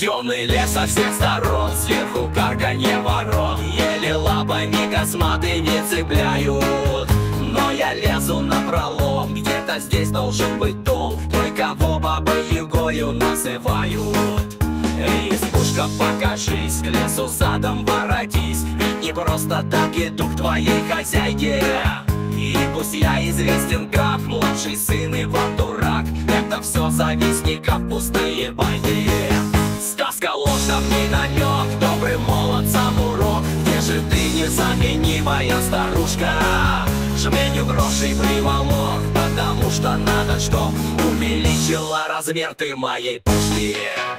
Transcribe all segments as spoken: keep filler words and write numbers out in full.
Темный лес со всех сторон, сверху карканье ворон. Еле лапами косматыми цепляют. Но я лезу напролом, где-то здесь должен быть дом. Той, кого бабой-ягою называют. Избушка, покажись, к лесу задом воротись. Ведь не просто так иду к твоей хозяйке. И пусть я известен как младший сын и вам дурак, это все завистников пустые байки. Сказка ложь, давний намек, добрым молодцам урок. Где же ты, незаменимая старушка? Жменю грошей приволок, потому что надо, чтоб увеличила размер ты моей пушки.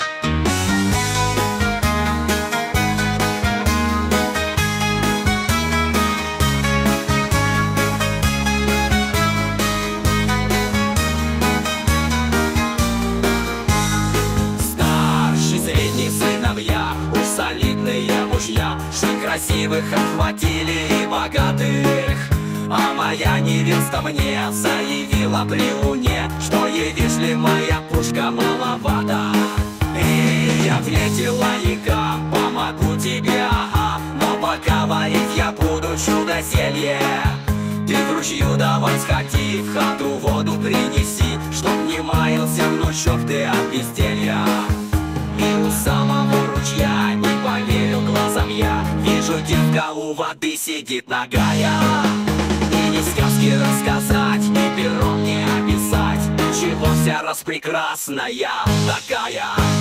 Мужья, что красивых отхватили и богатых. А моя невеста мне заявила при луне, что ей вишли моя пушка маловато. И я ответила: яга, помогу тебе, ага, но пока варить я буду чудо-зелье. Ты к ручью давай сходи, в хату воду принеси, чтоб не маялся внучок ты от безделья. И у самого ручья не поверил глазам я, вижу, девка у воды сидит нагая. И ни сказки рассказать, ни пером не описать, чего вся распрекрасная такая.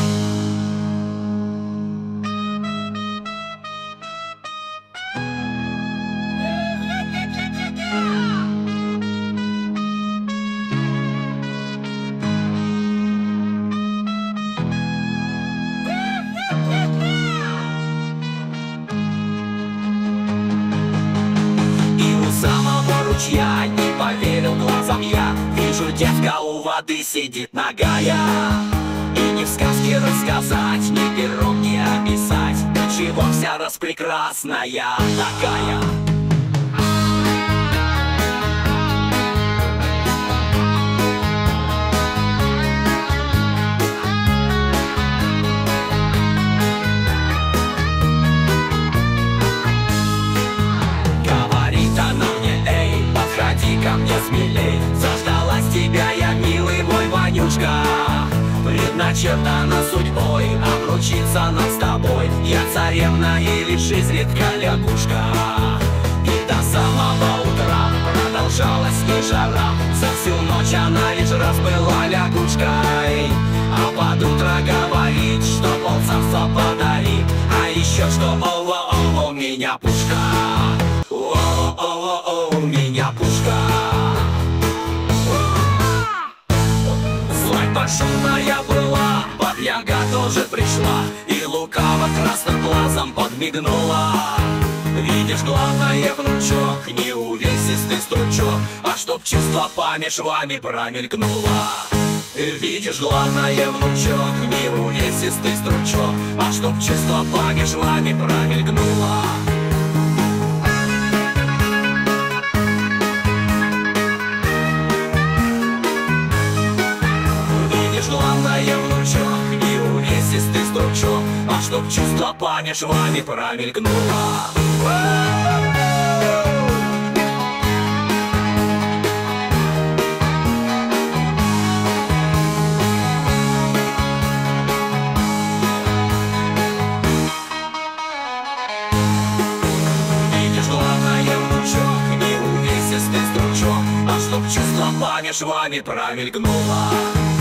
Я не поверил глазам я, вижу, девка у воды сидит нагая. И ни в сказке рассказать, ни пером не описать, чего вся распрекрасная такая. Ко мне смелей, заждалась тебя я, милый мой Ванюшка. Предначертана судьбой обручиться нам с тобой. Я царевна и лишь изредка лягушка. И до самого утра продолжалась не жара. За всю ночь она лишь раз была лягушкой. А под утро говорит, что полцарства подарит. А еще что о-о-о, у меня пушка. О-о-о, у меня пушка. Злая большая была, бабьяга тоже пришла и лукаво красным глазом подмигнула. Видишь, главное, внучок, не увесистый стручок, а чтоб чувство помеж вами промелькнуло. Видишь, главное, внучок, не увесистый стручок, а чтоб чувство помеж вами промелькнуло. Главное, внучок, не увесистый стручок, а чтоб чувство помеж вами промелькнуло. Видишь, главное, внучок, не увесистый стручок, а чтоб чувство помеж вами промелькнуло.